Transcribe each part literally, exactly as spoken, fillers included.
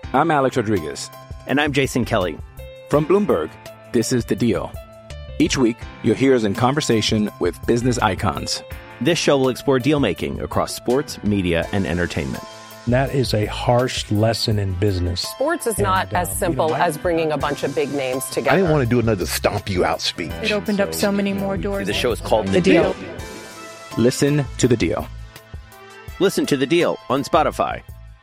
I'm Alex Rodriguez. And I'm Jason Kelly. From Bloomberg, this is The Deal. Each week, you'll hear us in conversation with business icons. This show will explore deal-making across sports, media, and entertainment. That is a harsh lesson in business. Sports is not and, uh, as simple you know, as bringing a bunch of big names together. I didn't want to do another stomp you out speech. It opened so, up so many more doors. The show is called The, the deal. deal. Listen to The Deal. Listen to The Deal on Spotify.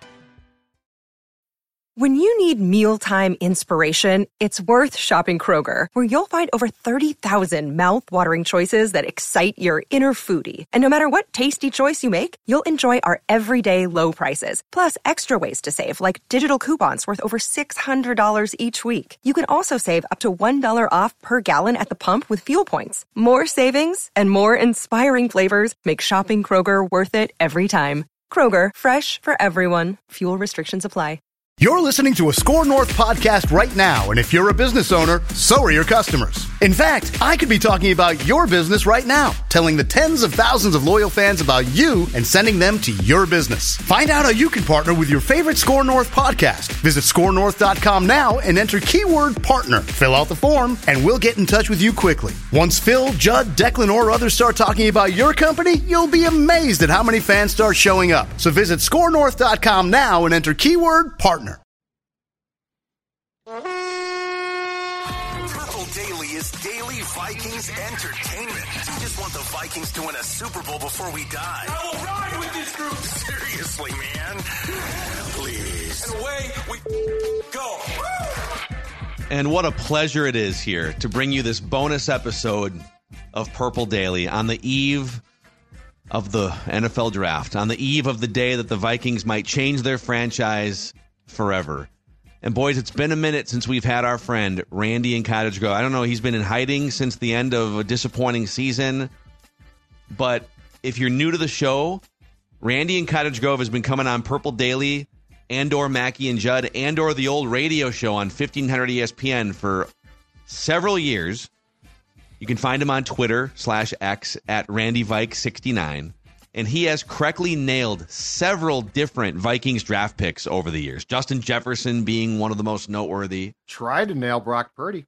When you need mealtime inspiration, it's worth shopping Kroger, where you'll find over thirty thousand mouth-watering choices that excite your inner foodie. And no matter what tasty choice you make, you'll enjoy our everyday low prices, plus extra ways to save, like digital coupons worth over six hundred dollars each week. You can also save up to one dollar off per gallon at the pump with fuel points. More savings and more inspiring flavors make shopping Kroger worth it every time. Kroger, fresh for everyone. Fuel restrictions apply. You're listening to a Score North podcast right now, and if you're a business owner, so are your customers. In fact, I could be talking about your business right now, telling the tens of thousands of loyal fans about you and sending them to your business. Find out how you can partner with your favorite Score North podcast. Visit score north dot com now and enter keyword partner. Fill out the form, and we'll get in touch with you quickly. Once Phil, Judd, Declan, or others start talking about your company, you'll be amazed at how many fans start showing up. So visit score north dot com now and enter keyword partner. Purple Daily is daily Vikings entertainment. We just want the Vikings to win a Super Bowl before we die. I will ride with this group. Seriously, man. Please. And away we go. And what a pleasure it is here to bring you this bonus episode of Purple Daily on the eve of the N F L draft, on the eve of the day that the Vikings might change their franchise forever. And boys, it's been a minute since we've had our friend Randy in Cottage Grove. I don't know, he's been in hiding since the end of a disappointing season. But if you're new to the show, Randy in Cottage Grove has been coming on Purple Daily and or Mackie and Judd and or the old radio show on fifteen hundred E S P N for several years. You can find him on Twitter slash X at Randy Vike sixty-nine. And he has correctly nailed several different Vikings draft picks over the years. Justin Jefferson being one of the most noteworthy. Tried to nail Brock Purdy.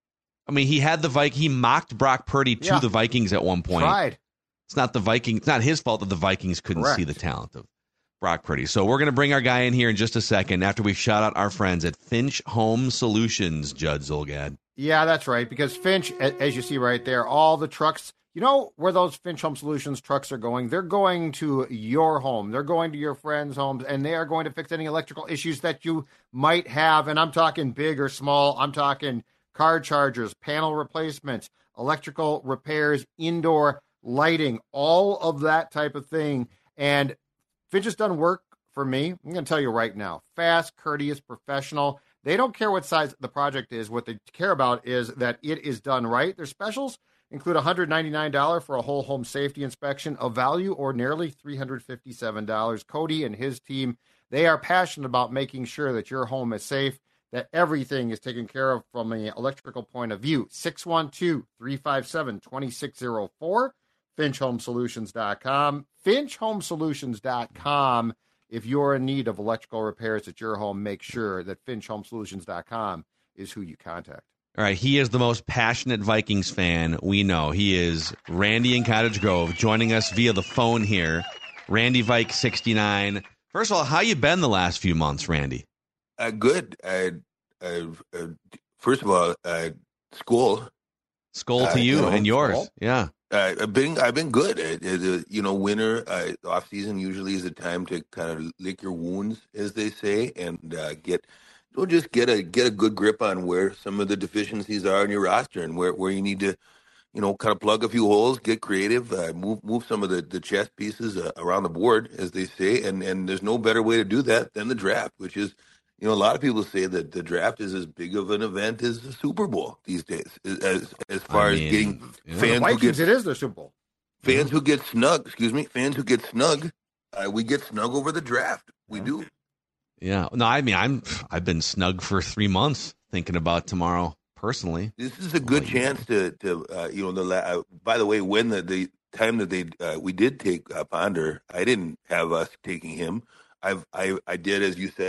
I mean, he had the Vik. He mocked Brock Purdy to yeah. the Vikings at one point. Tried. It's not the Vikings. It's not his fault that the Vikings couldn't Correct. see the talent of Brock Purdy. So we're going to bring our guy in here in just a second after we shout out our friends at Finch Home Solutions, Judd Zulgad. Yeah, that's right. Because Finch, as you see right there, all the trucks. You know where those Finch Home Solutions trucks are going? They're going to your home. They're going to your friends' homes, and they are going to fix any electrical issues that you might have. And I'm talking big or small. I'm talking car chargers, panel replacements, electrical repairs, indoor lighting, all of that type of thing. And Finch has done work for me. I'm going to tell you right now. Fast, courteous, professional. They don't care what size the project is. What they care about is that it is done right. Their specials include one hundred ninety-nine dollars for a whole home safety inspection, a value ordinarily three hundred fifty-seven dollars. Cody and his team, they are passionate about making sure that your home is safe, that everything is taken care of from an electrical point of view. six one two, three five seven, two six zero four, finch home solutions dot com. finch home solutions dot com. If you're in need of electrical repairs at your home, make sure that finch home solutions dot com is who you contact. All right, he is the most passionate Vikings fan we know. He is Randy in Cottage Grove, joining us via the phone here. Randy Vike sixty-nine. First of all, how you been the last few months, Randy? Uh, good. Uh, uh, uh, first of all, uh, school. School to uh, you, you know, and yours. school. Yeah. Uh, I've been I've been good. Uh, uh, you know, winter uh, off season usually is a time to kind of lick your wounds, as they say, and uh, get. We'll just get a get a good grip on where some of the deficiencies are in your roster and where, where you need to, you know, kind of plug a few holes, get creative, uh, move move some of the, the chess pieces uh, around the board, as they say. And, and there's no better way to do that than the draft, which is, you know, a lot of people say that the draft is as big of an event as the Super Bowl these days, as as far I mean, as getting yeah. fans Vikings, who get, it is the Super Bowl. Fans mm-hmm. who get snug, excuse me, fans who get snug, uh, we get snug over the draft. We do. Yeah. No, I mean, I'm, I've been snug for three months thinking about tomorrow personally. This is a good oh, chance to, to uh, you know, the uh, by the way, when the, the time that they uh, we did take uh, Ponder, I didn't have us taking him. I've I I did, as you said,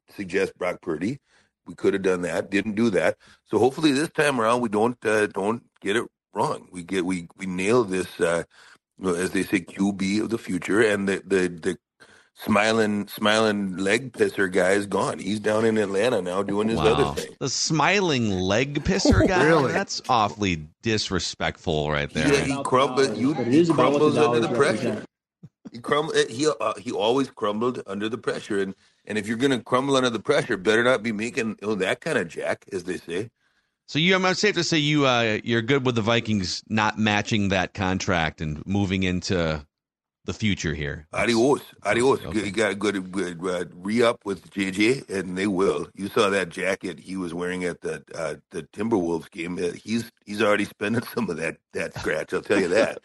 suggest Brock Purdy. We could have done that. Didn't do that. So hopefully this time around we don't uh, don't get it wrong. We get we we nail this, uh, as they say, Q B of the future, and the the the. Smiling, smiling leg pisser guy is gone. He's down in Atlanta now doing his wow. other thing. The smiling leg pisser guy? Really? That's awfully disrespectful right there. Yeah, he crumbled. You, he crumbles under the pressure. He crumbled. He uh, he always crumbled under the pressure, and and if you're going to crumble under the pressure, better not be making you know, that kind of jack, as they say. So you, I'm safe to say you uh, you're good with the Vikings not matching that contract and moving into the future here. Adios, adios. Okay. You got to go to uh, re-up with J J, and they will. You saw that jacket he was wearing at the uh, the Timberwolves game. Uh, he's he's already spending some of that that scratch. I'll tell you that.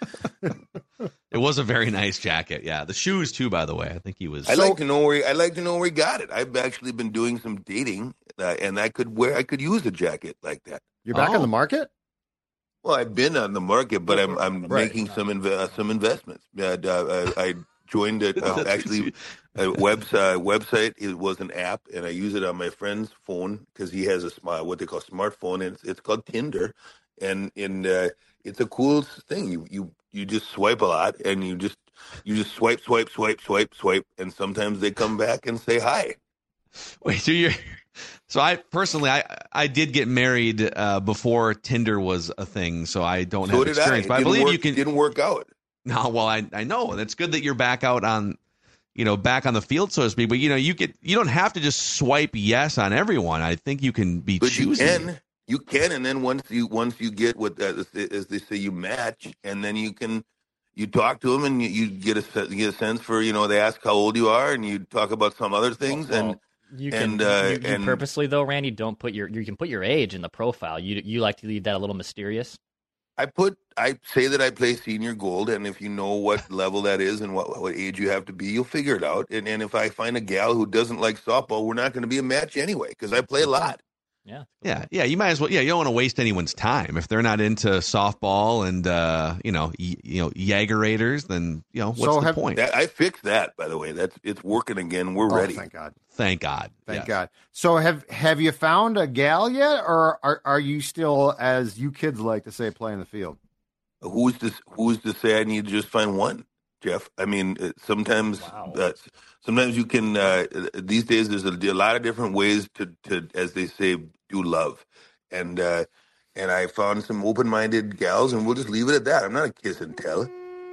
It was a very nice jacket. Yeah, the shoes too. By the way, I think he was. I like to know where he, I like to know where he got it. I've actually been doing some dating, uh, and I could wear I could use a jacket like that. You're back Oh. on the market? Well, I've been on the market, but I'm I'm Right. making some inv- uh, some investments. Uh, uh, I, I joined it uh, actually a website. Website it was an app, and I use it on my friend's phone because he has a smart what they call smartphone, and it's, it's called Tinder, and and uh, it's a cool thing. You you you just swipe a lot, and you just you just swipe swipe swipe swipe swipe, and sometimes they come back and say hi. Wait, so you're. So I personally, I I did get married uh, before Tinder was a thing, so I don't So have did experience. I. But I Didn't believe work, you can. didn't work out. No, well, I I know, and it's good that you're back out on, you know, back on the field, so to speak. But you know, you get you don't have to just swipe yes on everyone. I think you can be But choosy. you can, you can, and then once you once you get what uh, as they say, you match, and then you can you talk to them, and you, you get a se- you get a sense for you know they ask how old you are, and you talk about some other things, Well, and you can and, uh, you, you and purposely though, Randy, don't put your you can put your age in the profile. You you like to leave that a little mysterious. I put I say that I play senior gold, and if you know what level that is and what what age you have to be, you'll figure it out. And and if I find a gal who doesn't like softball, we're not going to be a match anyway because I play a lot. Yeah. Yeah, yeah, you might as well. Yeah, you don't want to waste anyone's time if they're not into softball and uh, you know, y- you know, Jagerators. Then you know, what's So the have- point? That, I fixed that, by the way. That's it's working again. We're Oh, ready. thank God. Thank God. Thank Yes. God. So have have you found a gal yet, or are are you still, as you kids like to say, playing the field? Who's to who's to say I need to just find one, Jeff? I mean, uh, sometimes uh, sometimes you can. Uh, these days, there's a, a lot of different ways to, to, as they say, do love, and uh, and I found some open-minded gals, and we'll just leave it at that. I'm not a kiss and tell.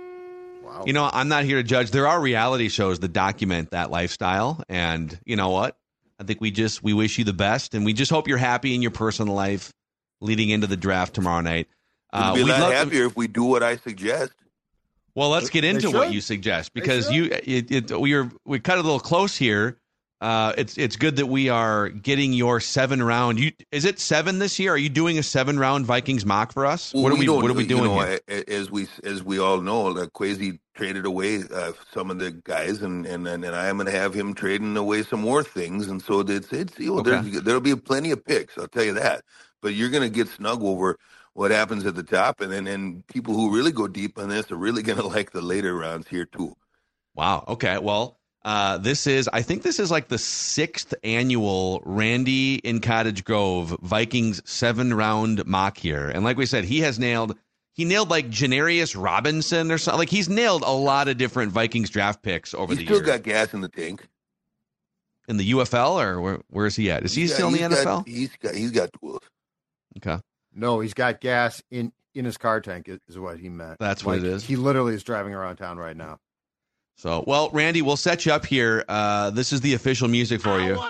Wow. You know, I'm not here to judge. There are reality shows that document that lifestyle, and you know what? I think we just we wish you the best, and we just hope you're happy in your personal life leading into the draft tomorrow night. We'd be a we'd lot love to- happier if we do what I suggest. Well, let's get They into what should. you suggest They because should. you it, it, we are we cut a little close here. Uh, it's it's good that we are getting your seven round. You is it seven this year? Are you doing a seven round Vikings mock for us? Well, what are we don't- What are we you doing know, here? a- As we as we all know, uh, Kwesi traded away uh, some of the guys, and and and, and I am going to have him trading away some more things, and so it's it's you know, Okay. there's- there'll be plenty of picks. I'll tell you that. But you're going to get snug over what happens at the top, and then and people who really go deep on this are really going to like the later rounds here too. Wow. Okay. Well, uh, this is I think this is like the sixth annual Randy in Cottage Grove Vikings seven round mock here, and like we said, he has nailed. He nailed like Janarius Robinson or something. Like he's nailed a lot of different Vikings draft picks over He's the still years. got gas in the tank. In the U F L or where, where is he at? Is he He's still in got- the N he's F L? got- He's got he's got tools. Okay. No, he's got gas in in his car tank. Is, is what he meant. That's what Like, it is. He literally is driving around town right now. So, well, Randy, we'll set you up here. Uh, this is the official music for you.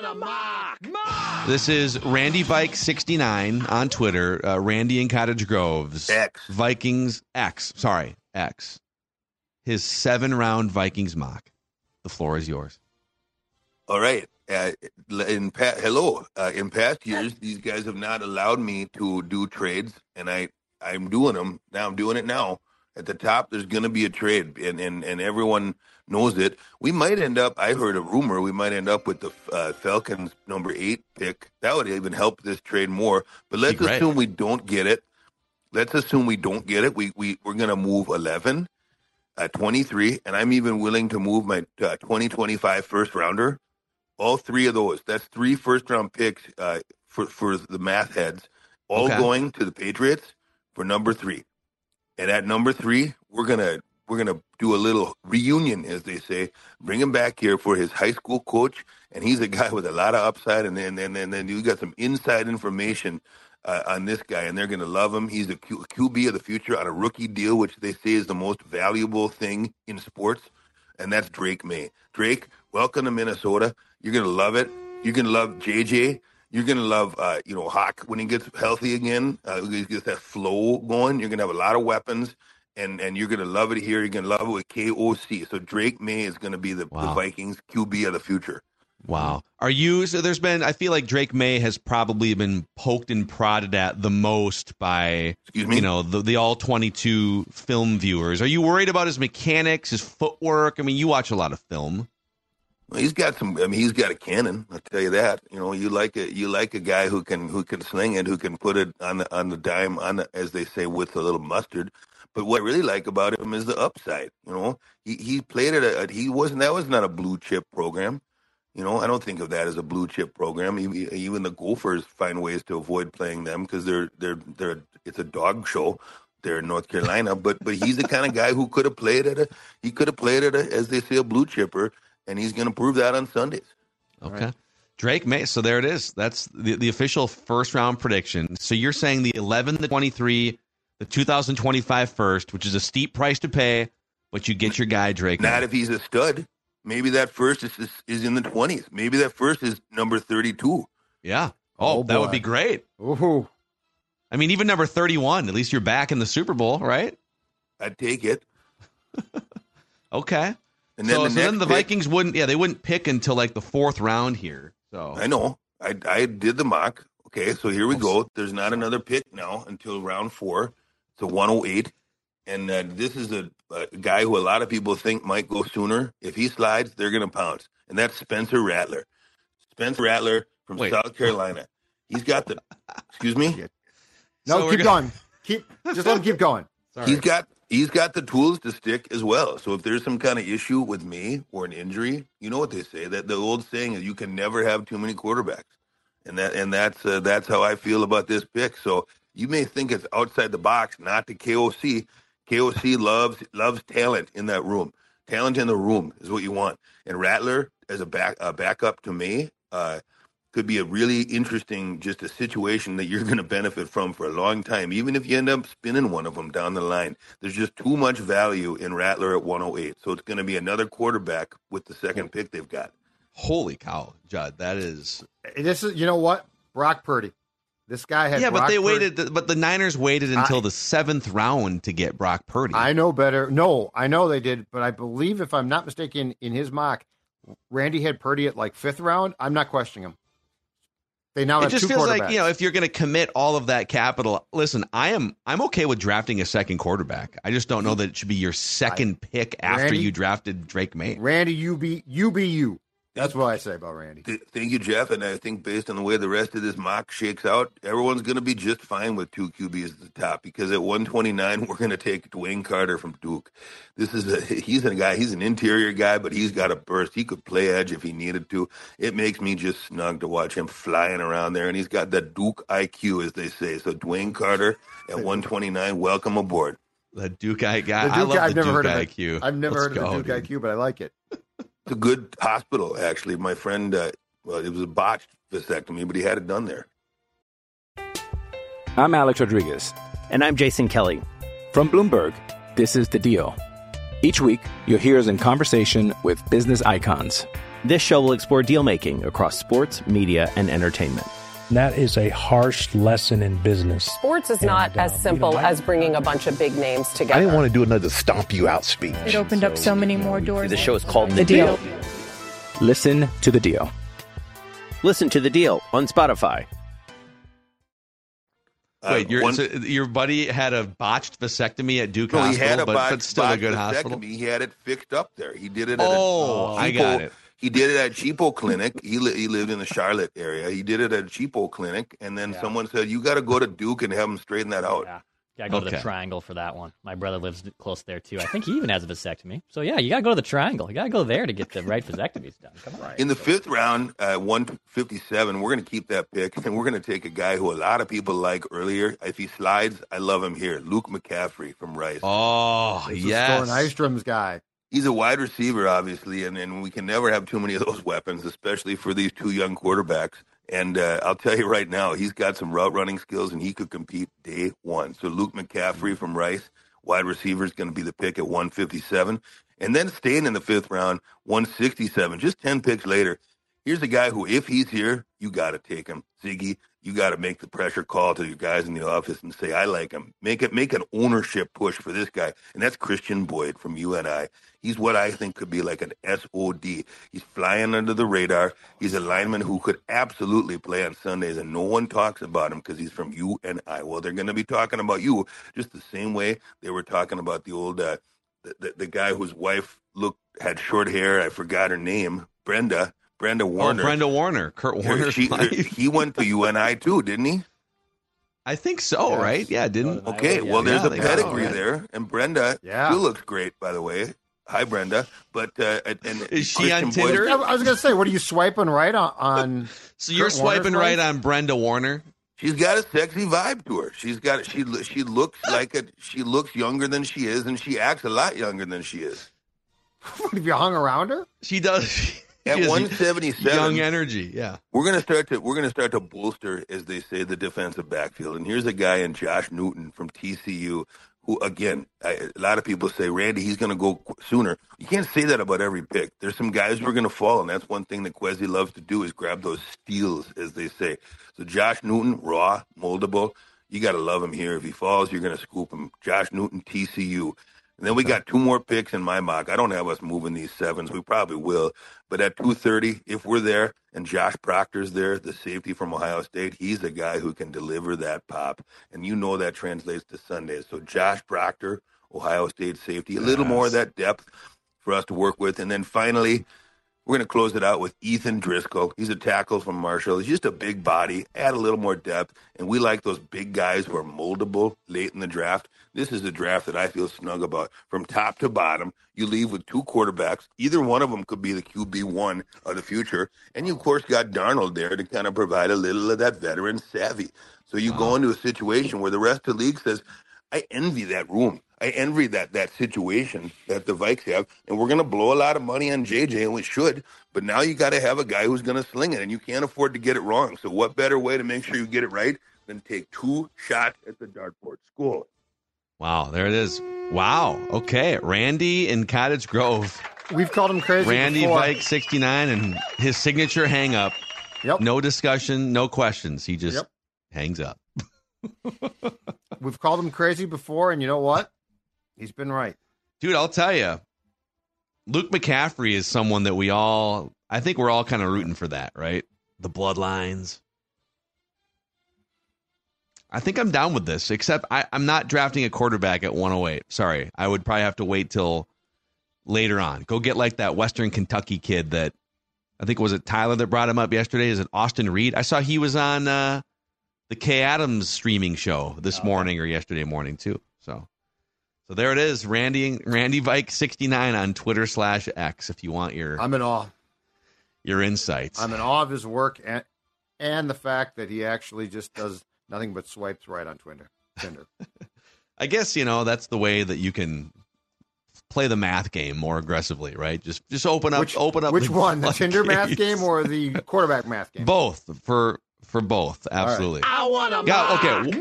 This is Randy Vike sixty-nine on Twitter. Uh, Randy in Cottage Groves. X. Vikings X. Sorry, X. His seven round Vikings mock. The floor is yours. All right. Uh, in pa- hello. Uh, in past years, these guys have not allowed me to do trades, and I I'm doing them now. I'm doing it now. At the top, there's going to be a trade, and, and and everyone knows it. We might end up. I heard a rumor. We might end up with the uh, Falcons number eight pick. That would even help this trade more. But let's Be great. assume we don't get it. Let's assume we don't get it. We we we're going to move eleven, uh, twenty-three, and I'm even willing to move my uh, twenty twenty-five first rounder All three of those. That's three first-round picks uh, for, for the math heads, all Okay. going to the Patriots for number three. And at number three, we're gonna we're gonna do a little reunion, as they say. Bring him back here for his high school coach, and he's a guy with a lot of upside. And then then then, then you got some inside information uh, on this guy, and they're gonna love him. He's the Q- QB of the future on a rookie deal, which they say is the most valuable thing in sports, and that's Drake May. Drake, welcome to Minnesota. You're gonna love it. You're gonna love J J. You're going to love, uh, you know, Hawk when he gets healthy again. Uh, he gets that flow going. You're going to have a lot of weapons, and, and you're going to love it here. You're going to love it with K O C. So Drake May is going to be the, Wow. the Vikings Q B of the future. Wow. Are you, so there's been, I feel like Drake May has probably been poked and prodded at the most by, Excuse me? you know, the, the all twenty-two film viewers. Are you worried about his mechanics, his footwork? I mean, you watch a lot of film. Well, he's got some. I mean, he's got a cannon. I'll tell you that. You know, you like a you like a guy who can who can sling it, who can put it on the on the dime, on the, as they say, with a little mustard. But what I really like about him is the upside. You know, he he played at a he wasn't that was not a blue chip program. You know, I don't think of that as a blue chip program. Even the Gophers find ways to avoid playing them because they're they're they're it's a dog show there in North Carolina. But but he's the kind of guy who could have played at a he could have played at a, as they say, a blue chipper. And he's going to prove that on Sundays. Okay. Right. Drake May. So there it is. That's the, the official first round prediction. So you're saying the eleven, the twenty-three, the two thousand twenty-five first, which is a steep price to pay, but you get your guy, Drake Not May. if he's a stud. Maybe that first is, is, is in the twenties. Maybe that first is number thirty-two. Yeah. Oh, Oh, that would boy. be great. Ooh. I mean, even number thirty-one, at least you're back in the Super Bowl, right? I'd take it. Okay. And then so, the so next then the pick- Vikings wouldn't, yeah, they wouldn't pick until like the fourth round here. So I know. I, I did the mock. Okay, so here we go. There's not another pick now until round four. It's a one oh eight. And uh, this is a, a guy who a lot of people think might go sooner. If he slides, they're going to pounce. And that's Spencer Rattler. Spencer Rattler from Wait. South Carolina. He's got the, excuse me? No, So we're keep gonna- going. Keep just let him keep going. Sorry. He's got he's got the tools to stick as well. So if there's some kind of issue with me or an injury, you know what they say, that the old saying is you can never have too many quarterbacks, and that and that's uh, that's how I feel about this pick. So you may think it's outside the box, not the K O C. K O C loves loves talent in that room. Talent in the room is what you want. And Rattler as a back a backup to me uh, could be a really interesting, just a situation that you're going to benefit from for a long time, even if you end up spinning one of them down the line. There's just too much value in Rattler at one oh eight. So it's going to be another quarterback with the second pick they've got. holy cow, Judd, that is. This is, you know what? Brock Purdy. This guy had Yeah, Brock but they Purdy. waited, but the Niners waited until I- the seventh round to get Brock Purdy. I know better. No, I know they did, but I believe, if I'm not mistaken, in his mock, Randy had Purdy at like fifth round. I'm not questioning him. They now it have just two feels quarterbacks. like, you know, if you're going to commit all of that capital, listen, I am I'm okay with drafting a second quarterback. I just don't know that it should be your second pick after Randy- you drafted Drake May. Randy, you be you be you. That's what I say about Randy. Th- Thank you, Jeff. And I think based on the way the rest of this mock shakes out, everyone's going to be just fine with two Q Bs at the top, because at one twenty-nine, we're going to take Dwayne Carter from Duke. This is a, he's a guy, he's an interior guy, but he's got a burst. He could play edge if he needed to. It makes me just snug to watch him flying around there. And he's got that Duke I Q, as they say. So Dwayne Carter at one twenty-nine, welcome aboard. The Duke I guy. The I Duke, love I've the never Duke heard of I it. Q. I've never Let's heard of go, the Duke dude. I Q, but I like it. It's a good hospital, actually. My friend, uh, well, it was a botched vasectomy, but he had it done there. I'm Alex Rodriguez. And I'm Jason Kelly. From Bloomberg, this is The Deal. Each week, you'll hear us in conversation with business icons. This show will explore deal making across sports, media, and entertainment. That is a harsh lesson in business. Sports is not And, uh, as you simple know, I- as bringing a bunch of big names together. I didn't want to do another stomp you out speech. It opened up so many more doors. The show is called The, The Deal. Listen to The Deal. Listen to The Deal on Spotify. Wait, Uh, your one- so your buddy had a botched vasectomy at Duke No, he Hospital, had a but, botched, but still a botched good vasectomy. hospital. He had it fixed up there. He did it at Oh, a I Cheapo- got it. He did it at Cheapo Clinic. He, li- he lived in the Charlotte area. He did it at Cheapo Clinic, and then Yeah. someone said, you got to go to Duke and have him straighten that out. Yeah. Gotta go Okay. to the Triangle for that one. My brother lives close there too. I think he even has a vasectomy. So yeah, you gotta go to the Triangle. You gotta go there to get the right vasectomies done. Come on. In the fifth round, uh, one fifty-seven, we're going to keep that pick, and we're going to take a guy who a lot of people like earlier. If he slides, I love him here. Luke McCaffrey from Rice. Oh, This is yes. Thor Nystrom's guy. He's a wide receiver, obviously, and, and we can never have too many of those weapons, especially for these two young quarterbacks. And uh, I'll tell you right now, he's got some route running skills, and he could compete day one. So Luke McCaffrey from Rice, wide receiver, is going to be the pick at one fifty-seven. And then staying in the fifth round, one sixty-seven, just ten picks later. Here's a guy who, if he's here, you got to take him. Ziggy, you got to make the pressure call to your guys in the office and say, I like him. Make it, make an ownership push for this guy. And that's Christian Boyd from U N I. He's what I think could be like an S O D. He's flying under the radar. He's a lineman who could absolutely play on Sundays, and no one talks about him because he's from U N I. Well, they're going to be talking about you just the same way they were talking about the old, uh, the, the, the guy whose wife looked had short hair. I forgot her name. Brenda. Brenda Warner. Oh, Brenda Warner. Kurt Warner's She, wife. he went to U N I too, didn't he? I think so, Yes. right? Yeah, didn't. Okay, well, there's Yeah, a they- pedigree yeah. there, and Brenda Yeah. still looks great, by the way. Hi, Brenda. But uh, and and Is she on Christian Boyd- Tinder? I I was going to say, what are you swiping right on? on So you're Kurt Warner's swiping wife? right on Brenda Warner? She's got a sexy vibe to her. She's got she she looks like a she looks younger than she is, and she acts a lot younger than she is. Have you hung around her? She does. She At has one seventy-seven, young energy. Yeah. we're gonna start to we're gonna start to bolster, as they say, the defensive backfield. And here's a guy in Josh Newton from T C U, who again, I, a lot of people say, Randy, he's gonna go qu- sooner. You can't say that about every pick. There's some guys who are gonna fall, and that's one thing that Kwesi loves to do is grab those steals, as they say. So Josh Newton, raw, moldable. You got to love him here. If he falls, you're gonna scoop him. Josh Newton, T C U. And then we got two more picks in my mock. I don't have us moving these sevens. We probably will. But at two thirty, if we're there and Josh Proctor's there, the safety from Ohio State, he's a guy who can deliver that pop. And you know that translates to Sundays. So Josh Proctor, Ohio State safety, a little Yes. more of that depth for us to work with. And then finally, we're going to close it out with Ethan Driscoll. He's a tackle from Marshall. He's just a big body, add a little more depth, and we like those big guys who are moldable late in the draft. This is a draft that I feel snug about. From top to bottom, you leave with two quarterbacks. Either one of them could be the Q B one of the future. And you, of course, got Darnold there to kind of provide a little of that veteran savvy. So you go into a situation where the rest of the league says, I envy that room. I envy that that situation that the Vikes have, and we're going to blow a lot of money on J J, and we should. But now you got to have a guy who's going to sling it, and you can't afford to get it wrong. So what better way to make sure you get it right than take two shots at the dartboard? School. Wow, there it is. Wow. Okay, Randy in Cottage Grove. We've called him crazy Randy before. Vike sixty-nine, and his signature hang up. Yep. No discussion, no questions. He just Yep. hangs up. We've called him crazy before, and you know what? He's been right. Dude, I'll tell you, Luke McCaffrey is someone that we all, I think we're all kind of rooting for that, right? The bloodlines. I think I'm down with this, except I, I'm not drafting a quarterback at one oh eight. Sorry. I would probably have to wait till later on. Go get like that Western Kentucky kid that, I think, was it Tyler that brought him up yesterday? Is it Austin Reed? I saw he was on uh, the Kay Adams streaming show this morning or yesterday morning too. So, so there it is. Randy Randy Vike sixty-nine on Twitter slash X if you want your I'm in awe. your insights. I'm in awe of his work and and the fact that he actually just does nothing but swipes right on Tinder. Tinder. I guess, you know, that's the way that you can play the math game more aggressively, right? Just just open up Which, open up which the one? The Tinder math floodgates. game or the quarterback math game? Both for for both, absolutely. I want a Yeah, mock. okay.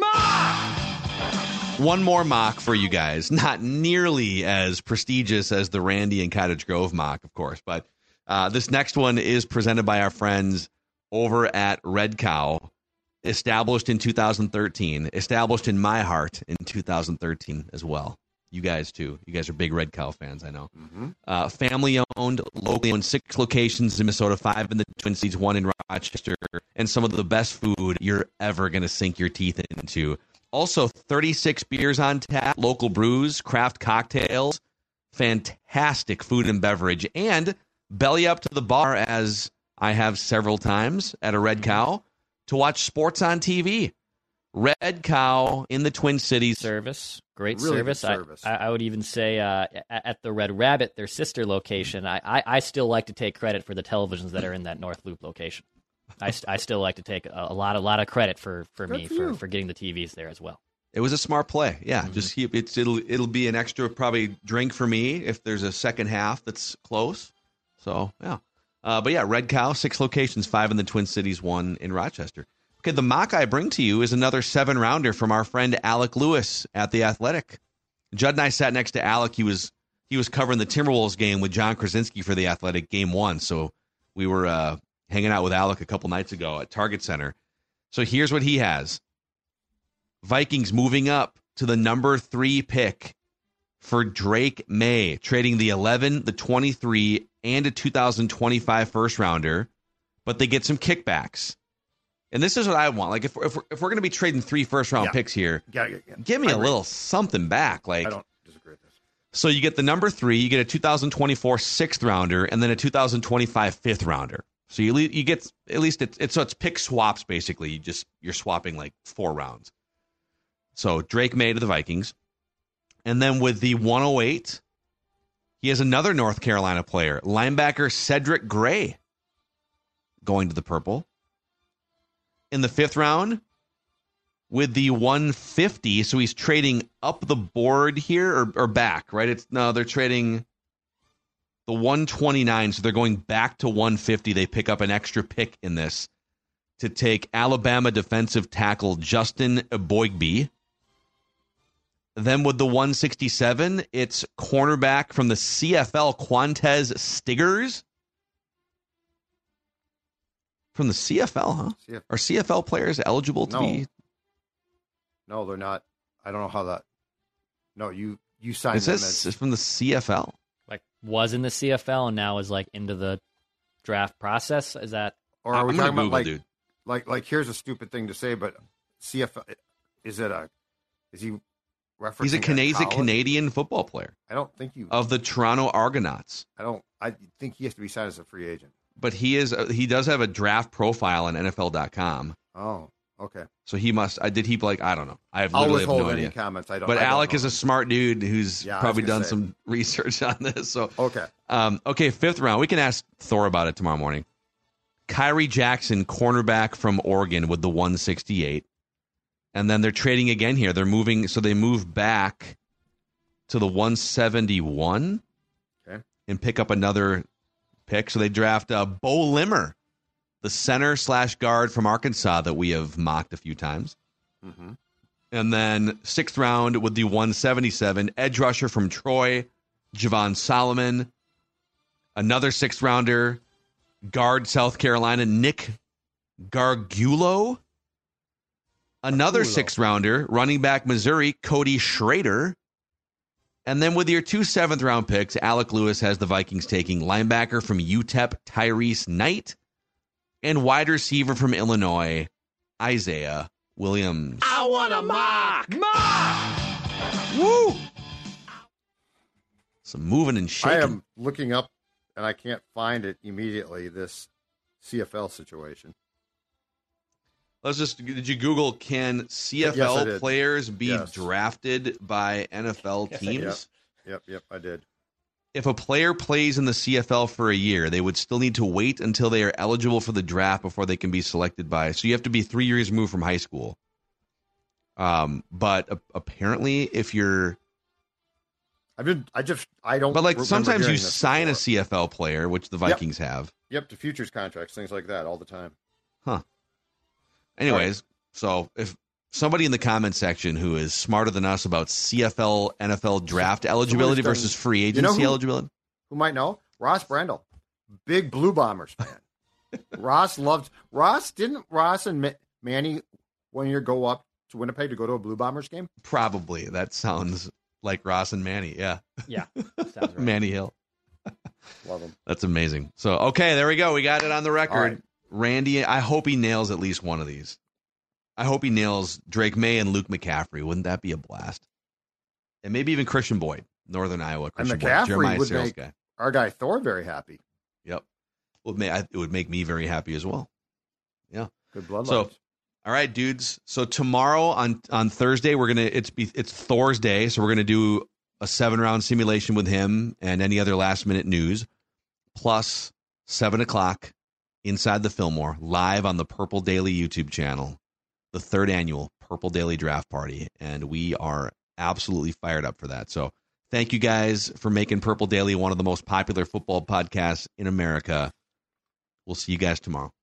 One more mock for you guys. Not nearly as prestigious as the Randy and Cottage Grove mock, of course, but uh, this next one is presented by our friends over at Red Cow, established in two thousand thirteen, established in my heart in two thousand thirteen as well. You guys, too. You guys are big Red Cow fans, I know. Mm-hmm. Uh, family-owned, locally owned, six locations in Minnesota, five in the Twin Cities, one in Rochester, and some of the best food you're ever going to sink your teeth into. Also, thirty-six beers on tap, local brews, craft cocktails, fantastic food and beverage, and belly up to the bar, as I have several times at a Red Cow, to watch sports on T V. Red Cow in the Twin Cities. Service. Great Really service. good service. I, I would even say uh, at, at the Red Rabbit, their sister location, I, I, I still like to take credit for the televisions that are in that North Loop location. I, st- I still like to take a, a lot a lot of credit for, for me for for, you. for getting the T Vs there as well. It was a smart play. Yeah, Mm-hmm. just keep it's it'll it'll be an extra probably drink for me if there's a second half that's close. So yeah, uh, but yeah, Red Cow, six locations, five in the Twin Cities, one in Rochester. Okay, the mock I bring to you is another seven rounder from our friend Alec Lewis at the Athletic. Judd and I sat next to Alec. He was he was covering the Timberwolves game with John Krasinski for the Athletic game one. So we were uh, hanging out with Alec a couple nights ago at Target Center. So here's what he has. Vikings moving up to the number three pick for Drake May, trading the eleven, the twenty-three, and a two thousand twenty-five first rounder, but they get some kickbacks. And this is what I want. Like, if, if we're, if we're going to be trading three first round Yeah. picks here, Yeah, yeah, yeah. give me I a agree. little something back. Like, I don't disagree with this. so you get the number three, you get a two thousand twenty-four sixth rounder, and then a two thousand twenty-five fifth rounder. So you le- you get at least it's, it's so it's pick swaps basically. You just you're swapping like four rounds. So Drake May to the Vikings, and then with the one oh eight, he has another North Carolina player, linebacker Cedric Gray, going to the purple. In the fifth round, with the one fifty, so he's trading up the board here or, or back, right? It's no, they're trading the one twenty-nine, so they're going back to one fifty. They pick up an extra pick in this to take Alabama defensive tackle Justin Eboigbe. Then with the one sixty-seven, it's cornerback from the C F L, Quantez Stiggers. From the C F L, huh? C F- Are C F L players eligible to No. be? No, they're not. I don't know how that. No, you you signed It them says as it's from the C F L. Like, was in the C F L and now is, like, into the draft process? Is that... or are we I'm talking gonna about Google, like, dude. like like here's a stupid thing to say, but C F L is it a is he referencing He's a, Cana- he's a college? Canadian football player I don't think you. of the Toronto Argonauts. I don't. I think he has to be signed as a free agent. But he is uh, he does have a draft profile on N F L dot com. Oh, okay. So he must. I did he like I don't know. I have I'll literally have withhold no any idea. comments. I don't. But I don't Alec know. is a smart dude who's Yeah, I was probably gonna done say. some research on this. So Okay. um, okay, fifth round. We can ask Thor about it tomorrow morning. Kyrie Jackson, cornerback from Oregon, with the one sixty-eight, and then they're trading again here. They're moving, so they move back to the one seventy-one, Okay. and pick up another pick. So they draft uh, Bo Limmer, the center slash guard from Arkansas that we have mocked a few times. Mm-hmm. And then sixth round with the one seventy-seven, edge rusher from Troy, Javon Solomon. Another sixth rounder, guard South Carolina, Nick Gargulo. Another Gargulo. sixth rounder, running back Missouri, Cody Schrader. And then with your two seventh round picks, Alec Lewis has the Vikings taking linebacker from U T E P, Tyrese Knight, and wide receiver from Illinois, Isaiah Williams. I want a mock. Mock! Woo! Some moving and shaking. I am looking up, and I can't find it immediately. This C F L situation. Let's just, did you Google, can C F Yes, I L did. players be Yes. drafted by N F L teams? Yep, yep, I did. If a player plays in the C F L for a year, they would still need to wait until they are eligible for the draft before they can be selected by. So you have to be three years removed from high school. Um, but uh, apparently, if you're, I've been, I just, I don't. but like remember sometimes you hearing this sign before. a C F L player, which the Vikings have. Yep, to futures contracts, things like that, all the time. Huh. Anyways, so if somebody in the comment section who is smarter than us about C F L, N F L draft eligibility done- versus free you agency know who- eligibility. Who might know? Ross Brendel, big Blue Bombers fan. Ross loved Ross. Didn't Ross and Ma- Manny one year go up to Winnipeg to go to a Blue Bombers game? Probably. That sounds like Ross and Manny. Yeah. Yeah, sounds right. Manny Hill. Love them. That's amazing. So, okay, there we go. We got it on the record. All right. Randy, I hope he nails at least one of these. I hope he nails Drake May and Luke McCaffrey. Wouldn't that be a blast? And maybe even Christian Boyd, Northern Iowa. And Christian Boyd, McCaffrey Jeremiah would Sales make guy. our guy Thor very happy. Yep. Well, it, may, it would make me very happy as well. Yeah. Good bloodlines. So, All right, dudes. So tomorrow on on Thursday, we're gonna it's be it's Thor's Day, so we're gonna do a seven round simulation with him and any other last minute news, plus seven o'clock inside the Fillmore live on the Purple Daily YouTube channel, the third annual Purple Daily Draft Party, and we are absolutely fired up for that. So thank you guys for making Purple Daily one of the most popular football podcasts in America. We'll see you guys tomorrow.